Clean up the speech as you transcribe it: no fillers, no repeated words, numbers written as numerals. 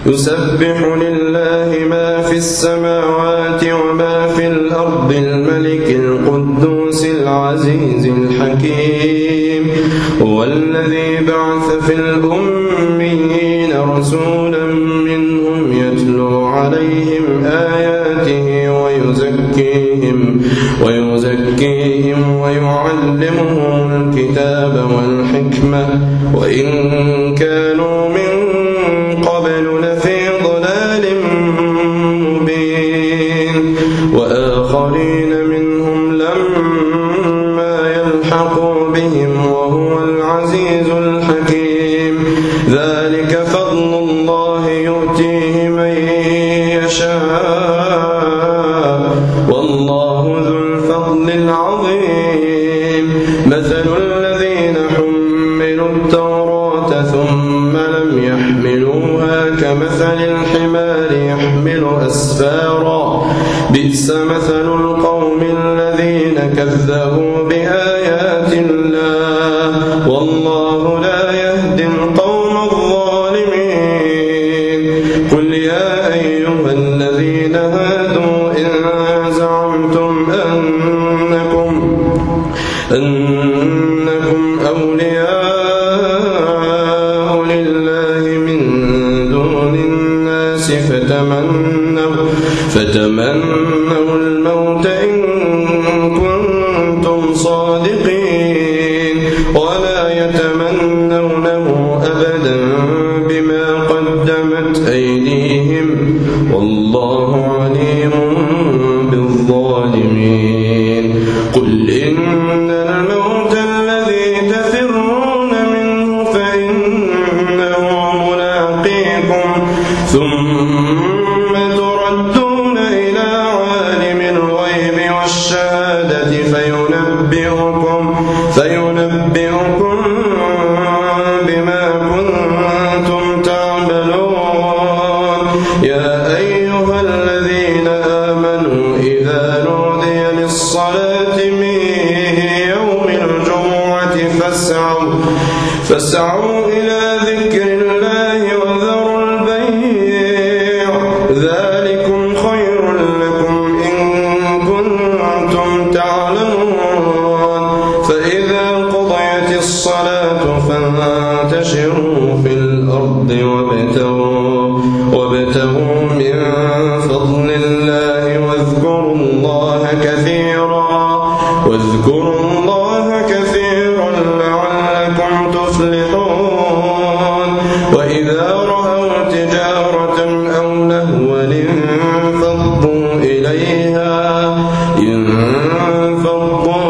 يسبح لله ما في السماوات وما في الأرض الملك القدوس العزيز الحكيم هو الذي بعث في الأميين رسولا منهم يتلو عليهم آياته ويزكيهم ويعلمهم الكتاب والحكمة وإن كانوا من قبل لفي ضلال مبين وآخرين منهم لما يلحقوا بهم وهو العزيز الحكيم ذلك فضل الله يؤتيه من يشاء والله ذو الفضل العظيم مثل الذين حملوا التوراة ثم لم يحملوها كمثل الحمار يحمل أسفارا بئس مثل القوم الذين كذبوا بآيات الله والله لا يهدي القوم الظالمين قل يا أيها الذين هادوا إن زعمتم أنكم أولياء لله من دون الناس فتمنوا الموت إن كنتم صادقين ولا يتمنونه أبدا بما قدمت أيديهم والله عليم بالظالمين قل إن الموت الذي تفرون منه فإنه ملاقيكم ثم تردون إلى عالم الغيب والشهادة فينبئكم بما كنتم تعملون يا أيها الذين آمنوا إذا نودي للصلاة من يوم الجمعة فاسعوا إلى ذكر الله وذروا البيع ذلكم خير لكم إن كنتم تعلمون فإذا قضيت الصلاة فانتشروا في الأرض وابتغوا من فضل الله واذكروا الله كثيرا لعلكم تفلحون وإذا رأوا تجارة أو لهوا انفضوا